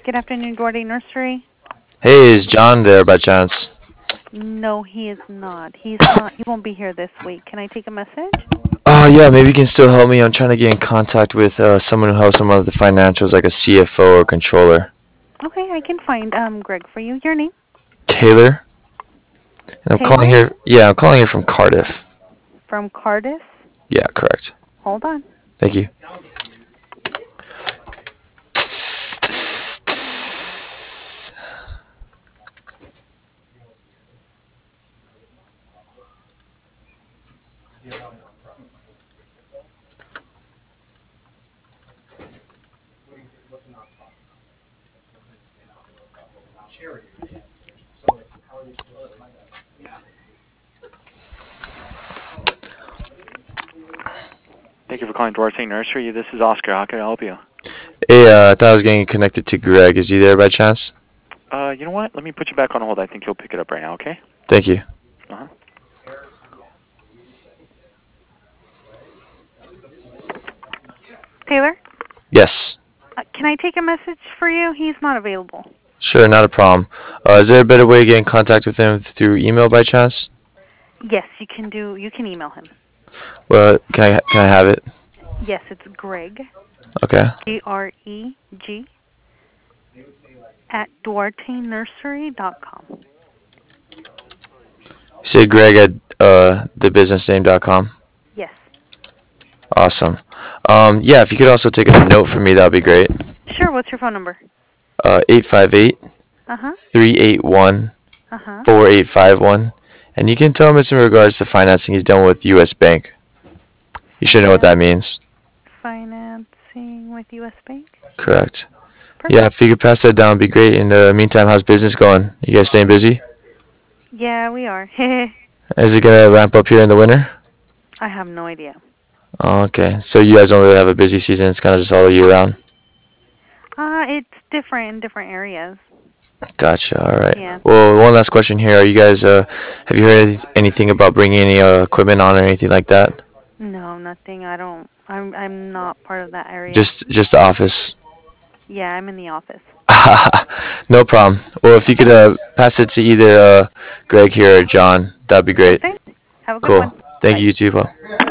Good afternoon, Duarte Nursery. Hey, is John there by chance? No, he is not. He's not. He won't be here this week. Can I take a message? Oh, yeah, maybe you can still help me. I'm trying to get in contact with someone who helps him with the financials, like a CFO or controller. Okay, I can find Greg for you. Your name? Taylor? And I'm calling Taylor here. Yeah, I'm calling here from Cardiff. from Cardiff. Yeah, correct. Hold on. Thank you. Thank you for calling Duarte Nursery. This is Oscar. How can I help you? Hey, I thought I was getting connected to Greg. Is he there by chance? You know what? Let me put you back on hold. I think he'll pick it up right now, okay? Thank you. Uh-huh. Taylor, Yes. can I take a message for you? He's not available. Sure, not a problem. Is there a better way to get in contact with him through email by chance? Yes, you can do. You can email him. Well, can I have it? Yes, it's Greg. Okay. GREG at DuarteNursery.com. Say Greg at thebusinessname.com. Yes. Awesome. Yeah, if you could also take a note for me, that would be great. Sure. What's your phone number? 858 Uh huh. 381 Uh huh. 4851. And you can tell him it's in regards to financing he's done with U.S. Bank. You should know what that means. Financing with U.S. Bank. Correct. Perfect. Yeah, if you could pass that down, it'd be great. In the meantime, how's business going? You guys staying busy? Yeah, we are. Is it going to ramp up here in the winter? I have no idea. Oh, okay. So you guys don't really have a busy season. It's kind of just all year round. It's different in different areas. Gotcha. All right. Yeah. Well, one last question here. Are you guys, have you heard anything about bringing any equipment on or anything like that? No, nothing. I don't. I'm not part of that area. Just the office. Yeah, I'm in the office. No problem. Well, if you Okay. could pass it to either Greg here or John, that'd be Sure great. thing. Have a good Cool. one. Thank Bye. you, you too, Paul.